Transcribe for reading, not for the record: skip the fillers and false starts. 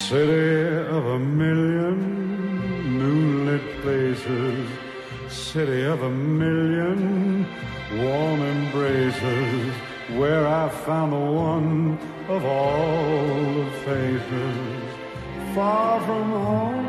City of a million moonlit faces, city of a million warm embraces, where I found the one of all the faces. Far from home